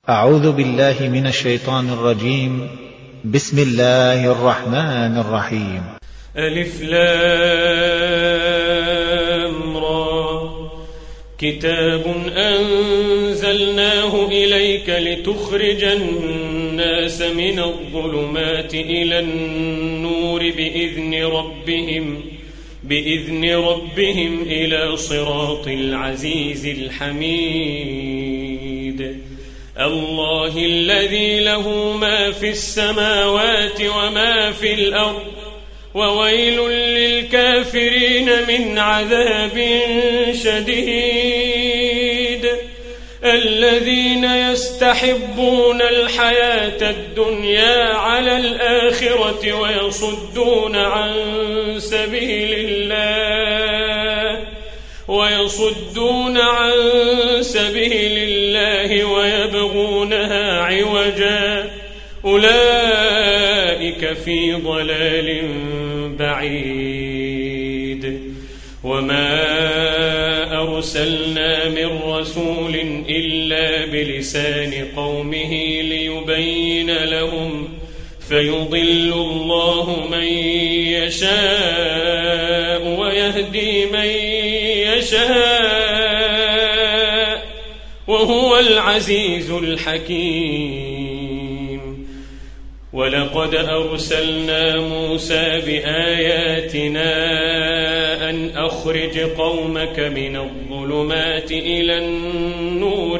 أعوذ بالله من الشيطان الرجيم. بسم الله الرحمن الرحيم. ألف لام را. كتاب أنزلناه إليك لتخرج الناس من الظلمات إلى النور بإذن ربهم إلى صراط العزيز الحميد. الله الذي له ما في السماوات وما في الأرض وويل للكافرين من عذاب شديد. الذين يستحبون الحياة الدنيا على الآخرة ويصدون عن سبيل الله ويبغونها عوجا أولئك في ضلال بعيد. وما أرسلنا من رسول إلا بلسان قومه ليبين لهم فيضل الله من يشاء ويهدي من يشاء وهو العزيز الحكيم. ولقد أرسلنا موسى بآياتنا أن أخرج قومك من الظلمات إلى النور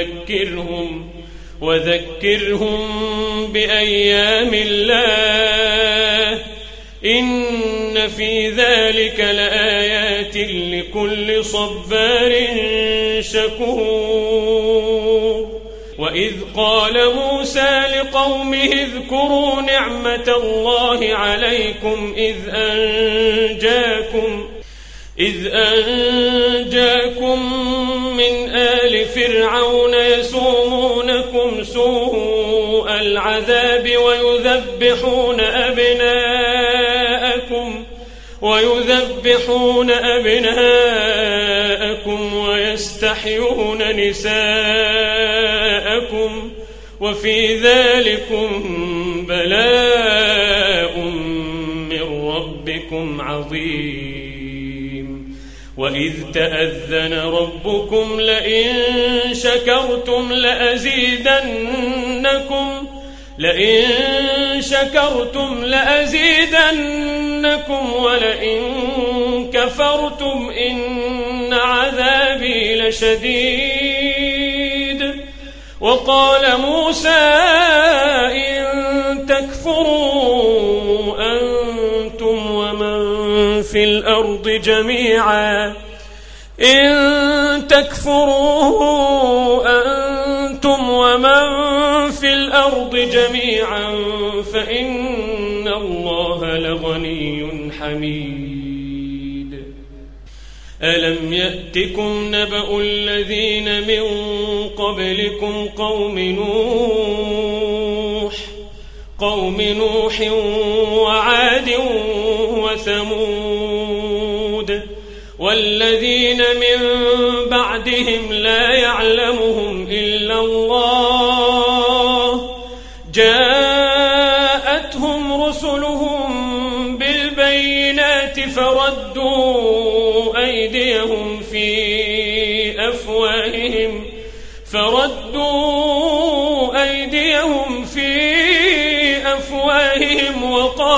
وذكرهم بأيام الله إن في ذلك لآيات لكل صبار شكور. وإذ قال موسى لقومه اذكروا نعمة الله عليكم إذ أنجاكم من آل فرعون يسومونكم سوء العذاب ويذبحون أبناءكم ويستحيون نساءكم وفي ذلكم بلاء من ربكم عظيم. وإذ تأذن ربكم لئن شكرتم لأزيدنكم ولئن كفرتم إن عذابي لشديد. وقال موسى إن تكفروا أنتم ومن في الأرض جميعا فإن الله لغني حميد. ألم يأتكم نبأ الذين من قبلكم قوم نوح وعاد وثمود والذين من بعدهم لا يعلمهم إلا الله جاءتهم رسلهم بالبينات فردوا أيديهم في أفواههم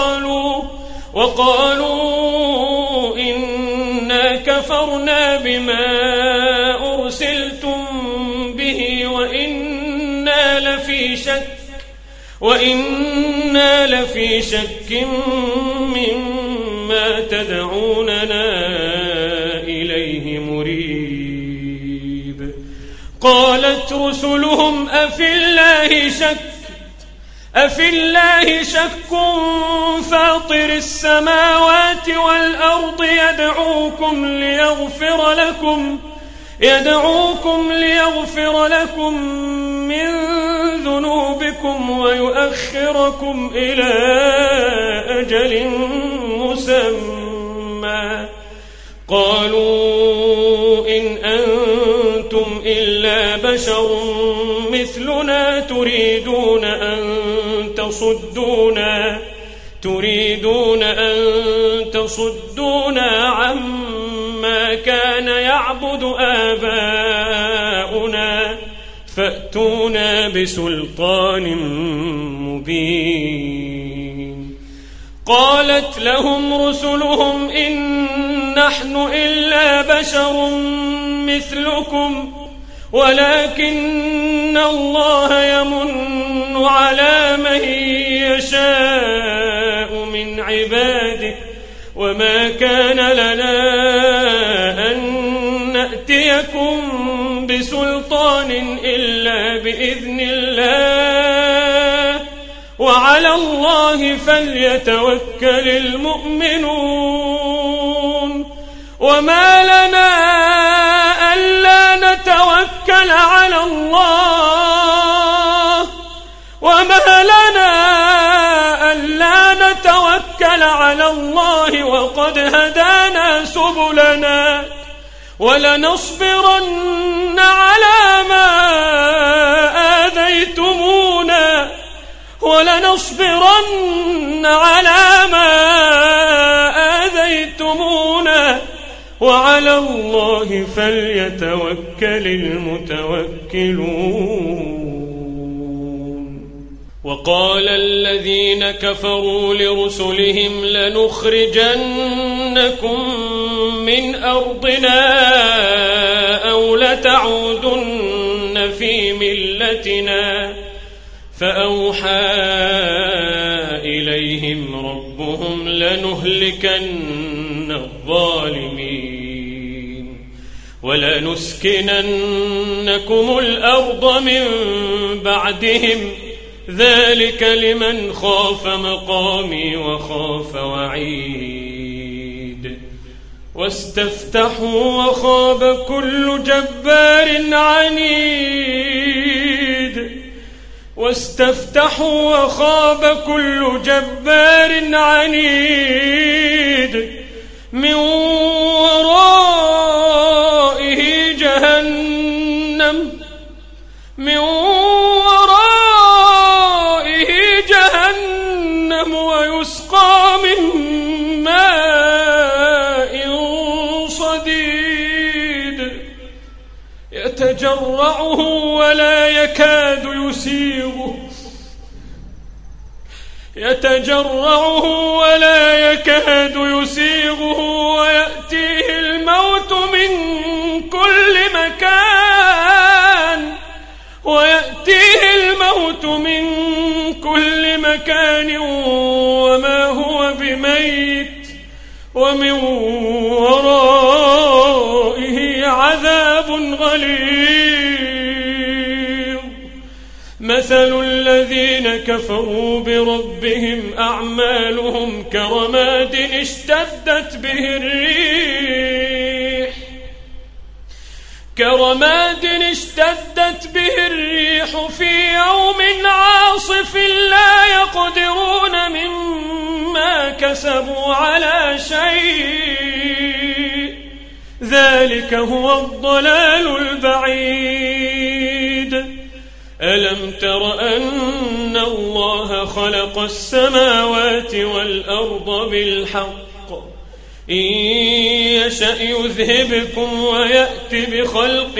وقالوا إنا كفرنا بما أرسلتم به وإنا لفي شك مما تدعوننا إليه مريب. قالت رسلهم أفي الله شك فاطر السماوات والأرض يدعوكم ليغفر لكم من ذنوبكم ويؤخركم إلى أجل مسمى. قالوا إن أنتم إلا إلا بشر مثلنا تريدون أن تصدونا عما كان يعبد آباؤنا فأتونا بسلطان مبين. قالت لهم رسلهم إن نحن إلا بشر مثلكم ولكن الله يمن على من يشاء من عباده وما كان لنا أن نأتيكم بسلطان إلا بإذن الله وعلى الله فليتوكل المؤمنون. وما لنا ألا نتوكل على الله وقد هدانا سبلنا ولنصبرن على ما آذيتمونا وعلى الله فليتوكل المتوكلون. وقال الذين كفروا لرسلهم لنخرجنكم من أرضنا أو لتعودن في ملتنا فأوحى إليهم ربهم لنهلكن الظالمين ولنسكننكم الأرض من بعدهم ذلك لمن خاف مقامي وخاف وعيد. واستفتحوا وخاب كل جبار عنيد من ورائه جهنم ويسقى من ماء صديد يتجرعه ولا يكاد يسيغه ويأتيه الموت من كل مكان وما هو بميت ومن ورائه عذاب غليظ. مثل الذين كفروا بربهم أعمالهم كرماد اشتدت به الريح في يوم عاصف لا يقدرون مما كسبوا على شيء ذلك هو الضلال البعيد. ألم تر أن الله خلق السماوات والأرض بالحق إن يشأ يذهبكم ويأتي بخلق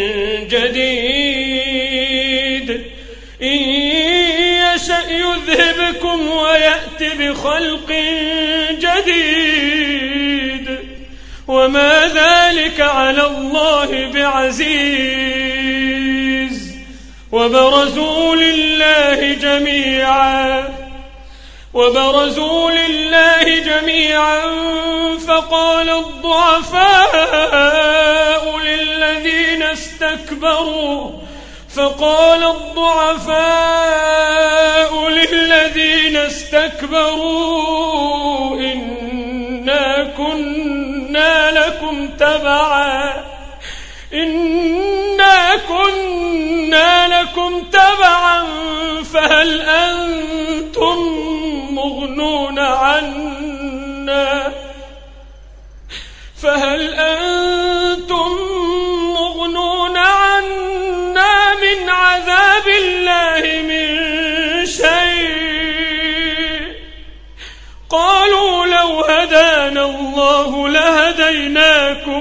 جديد وما ذلك على الله بعزيز. وبرزوا لله جميعا فقال الضعفاء للذين استكبروا إنا كنا لكم تبعا فهل أنتم مغنون عنا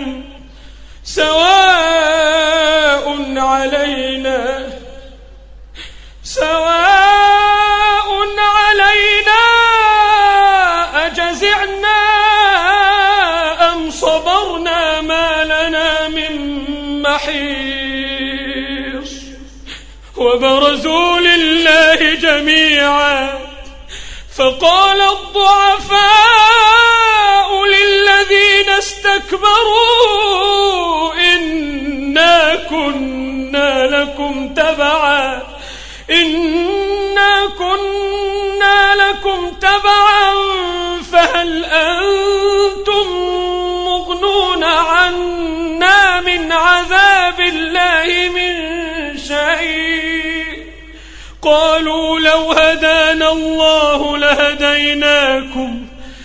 علينا أجزعنا أم صبرنا ما لنا من محيص وبرزوا لله جميعا فقال الضعفاء للذين استكبروا إنا كنا لكم تبعا فهل أنتم مغنون عنا من عذاب الله من شيء قالوا لو هدانا الله لهديناكم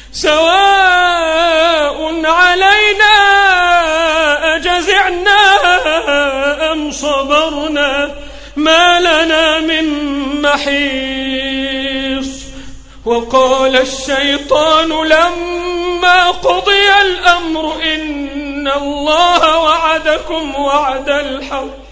سواء علينا أجزعنا أم صبرنا ما لنا من محيص وقال الشيطان لما قضي الأمر إن الله وعدكم وعد الحق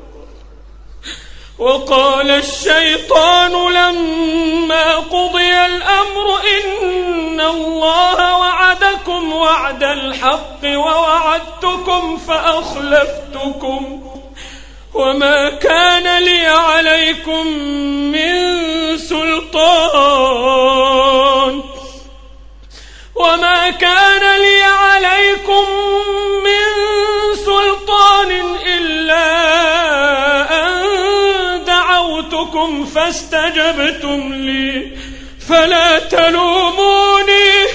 وقال الشيطان لما قضي الأمر إن الله وعدكم وعد الحق ووعدتكم فأخلفتكم وما كان لي عليكم من سلطان إلا أن دعوتكم فاستجبتم لي فلا تلوموني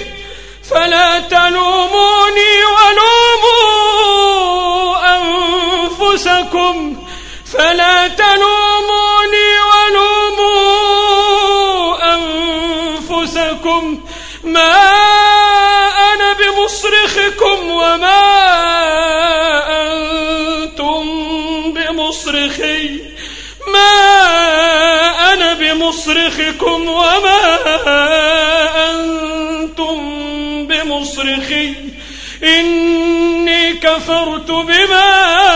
ولوموا أنفسكم ما أنا بمصرخكم وما أنتم بمصرخي إني كفرت بما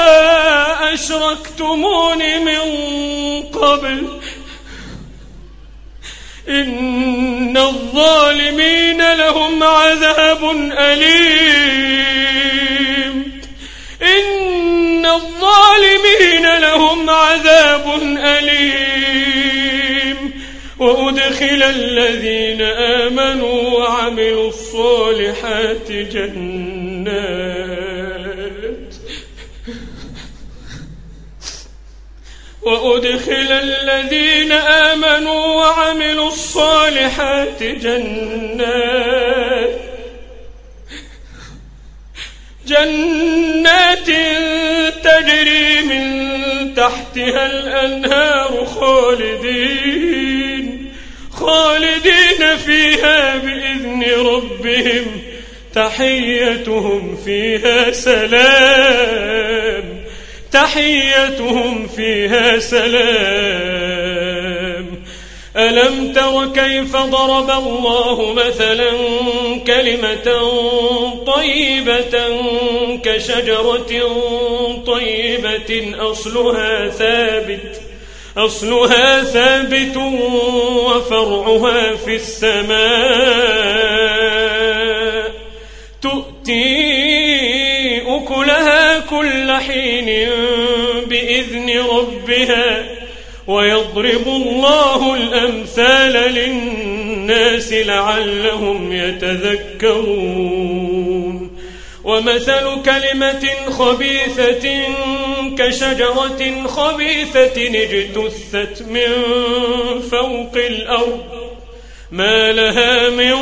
أشركتمون من قبل إن الظالمين لهم عذاب أليم وأدخل الذين آمنوا وعملوا الصالحات جنات تجري من تحتها الأنهار خالدين فيها بإذن ربهم تحيتهم فيها سلام ألم تر كيف ضرب الله مثلا كلمة طيبة كشجرة طيبة أصلها ثابت وفرعها في السماء تؤتي أكلها كل حين بإذن ربها ويضرب الله الأمثال للناس لعلهم يتذكرون ومثل كلمة خبيثة كشجرة خبيثة اجتثت من فوق الأرض ما لها من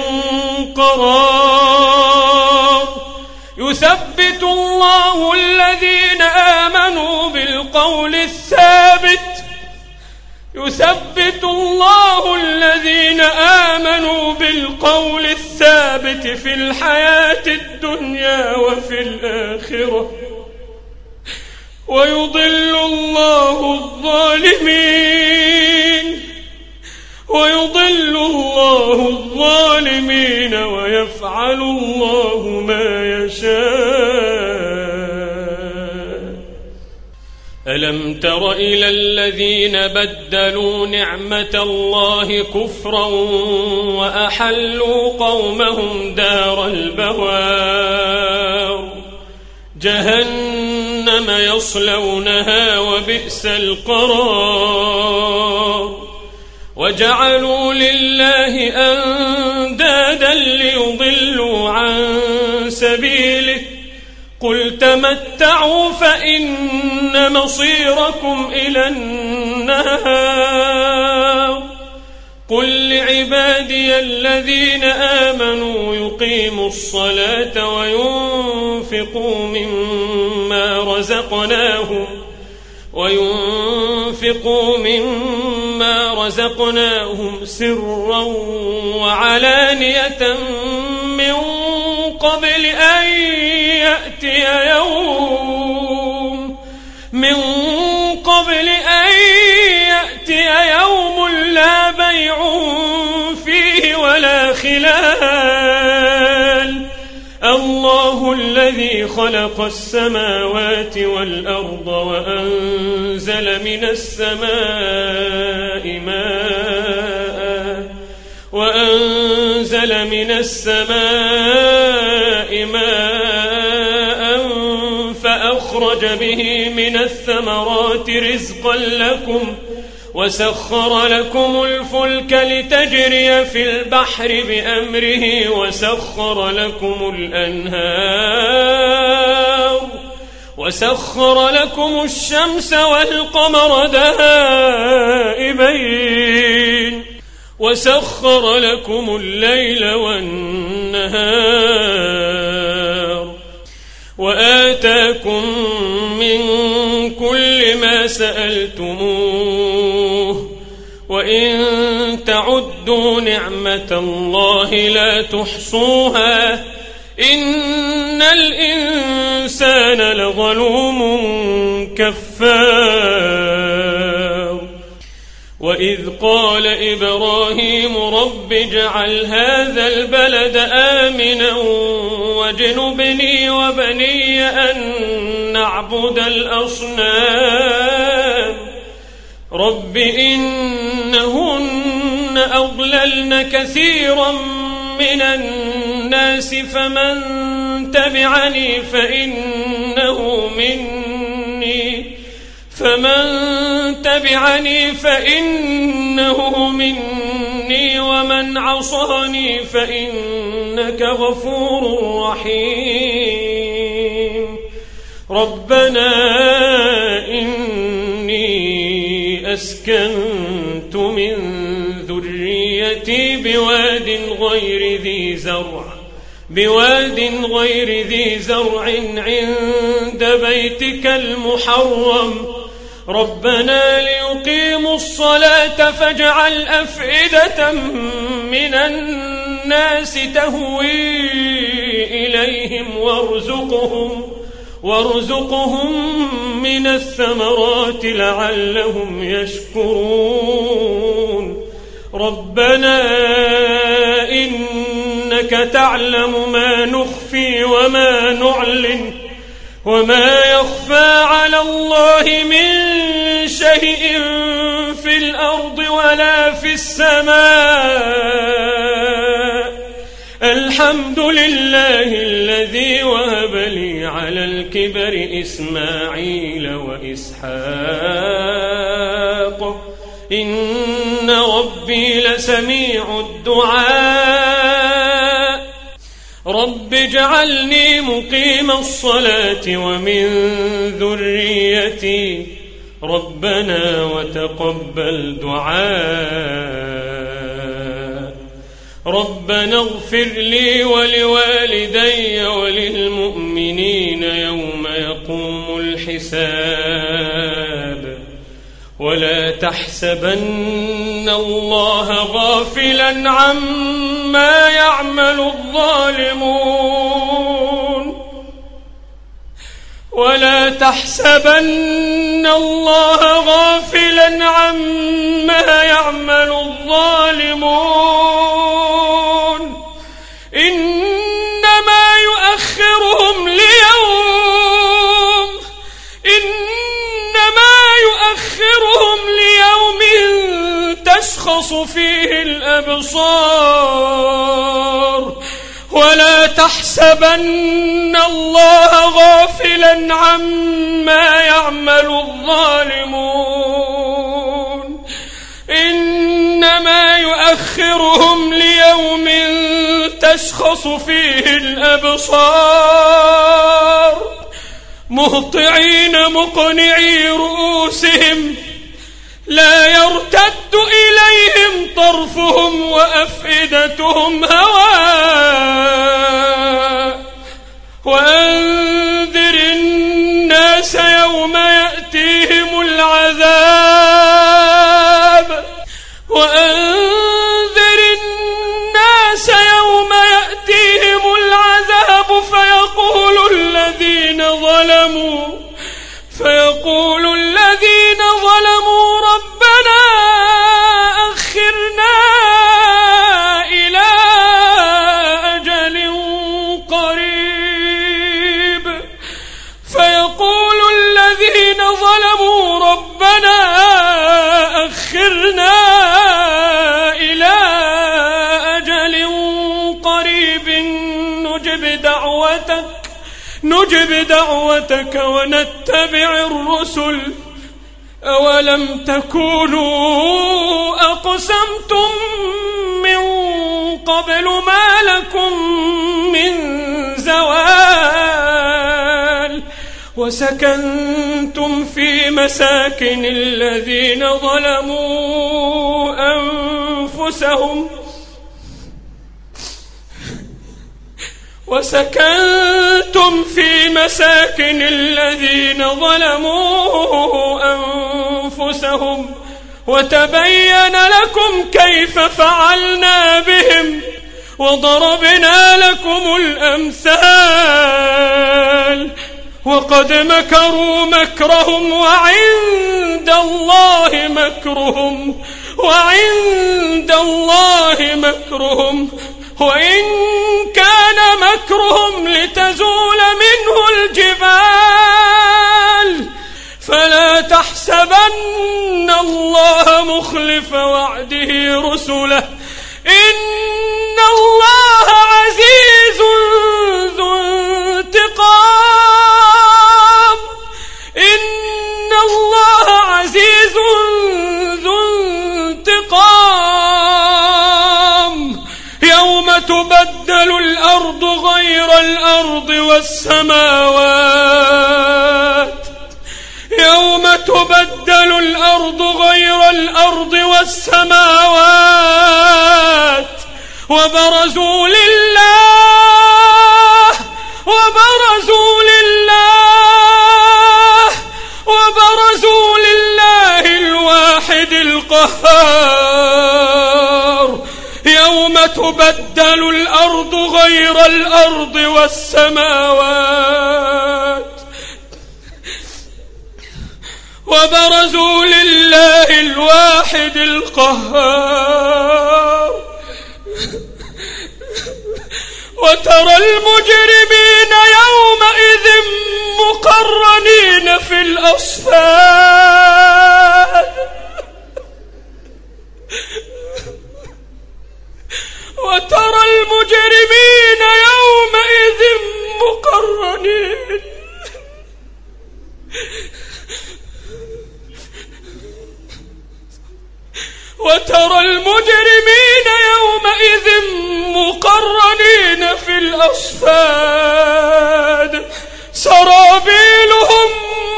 قرار يثبت الله الذين آمنوا بالقول الثابت في الحياة الدنيا وفي الآخرة ويضل الله الظالمين ويفعل الله ما يشاء. ألم تر إلى الذين بدلوا نعمة الله كفرا وأحلوا قومهم دار البوار جهنم يصلونها وبئس القرار وجعلوا لله أندادا ليضلوا عن سبيله قل تمتعوا فإن مصيركم إلى النار قل لعبادي الذين آمنوا يقيموا الصلاة وينفقوا مما رزقناهم سرا وعلانية من قبل أن يأتي يوم لا بيع فيه ولا خلال الله الذي خلق السماوات والأرض وأنزل من السماء ماء فأخرج به من الثمرات رزقا لكم وسخر لكم الفلك لتجري في البحر بأمره وسخر لكم الشمس والقمر دائبين وسخر لكم الليل والنهار وآتاكم من كل ما سألتموه وإن تعدوا نعمة الله لا تحصوها إن الإنسان لظلوم كفار وإذ قال إبراهيم رب اجعل هذا البلد آمنا واجنبني وبني أن نعبد الأصنام رب إنهن أضللن كثيرا من الناس فمن تبعني فإنه مني ومن عصاني فإنك غفور رحيم ربنا إني أسكنت من ذريتي بواد غير ذي زرع عند بيتك المحرم ربنا ليقيموا الصلاة فاجعل أفئدة من الناس تهوي إليهم وارزقهم من الثمرات لعلهم يشكرون ربنا إنك تعلم ما نخفي وما نعلن وما يخفى على الله من شيء في الأرض ولا في السماء الحمد لله الذي وهب لي على الكبر إسماعيل وإسحاق إن ربي لسميع الدعاء رب اجعلني مقيم الصلاة ومن ذريتي ربنا وتقبل دعاء ربنا اغفر لي ولوالدي وللمؤمنين يوم يقوم الحساب ولا تحسبن الله غافلا عما يعمل الظالمون ولا تحسبن الله غافلا عما يعمل الظالمون إنما يؤخرهم ليوم تشخص فيه الأبصار ولا تحسبن الله غافلا عما يعمل الظالمون إنما يؤخرهم ليوم تشخص فيه الأبصار مهطعين مقنعي رؤوسهم لا يرتد إليهم طرفهم وأفئدتهم هواء وأنذر الناس يوم يأتيهم العذاب فيقول الذين ظلموا ربنا أخرنا إلى أجل قريب فيقول الذين ظلموا ربنا أخرنا إلى أجل قريب نجب دعوتك ونتبع الرسل أولم تكونوا أقسمتم من قبل ما لكم من زوال وسكنتم في مساكن الذين ظلموا أنفسهم وتبين لكم كيف فعلنا بهم وضربنا لكم الأمثال وقد مكروا مكرهم وعند الله مكرهم وإن كان مكرهم لتزول منه الجبال فلا تحسبن الله مخلف وعده رسله إن الله عزيز ذو انتقام يوم تبدل الأرض غير الأرض والسماوات وبرزوا لله الواحد القهار يوم تبدل الأرض غير الأرض والسماوات وبرزوا لله الواحد القهار وترى المجرمين يومئذ مقرنين في الأصفاد وترى المجرمين يومئذ مقرنين في الأصفاد سرابيلهم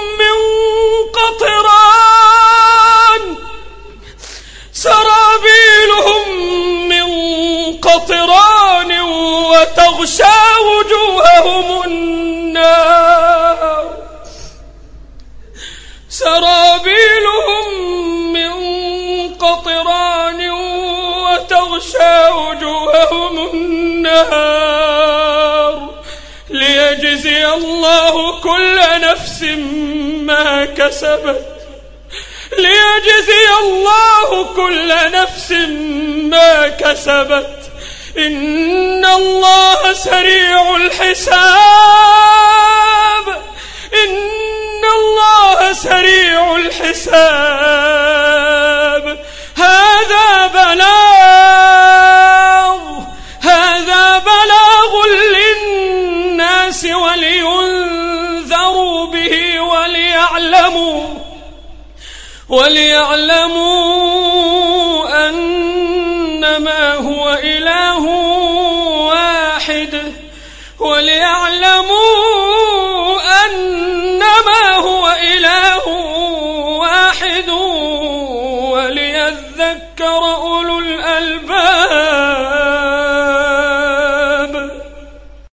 من قطران وتغشى وجوههم النار ليجزي الله كل نفس ما كسبت إن الله سريع الحساب هذا وليعلموا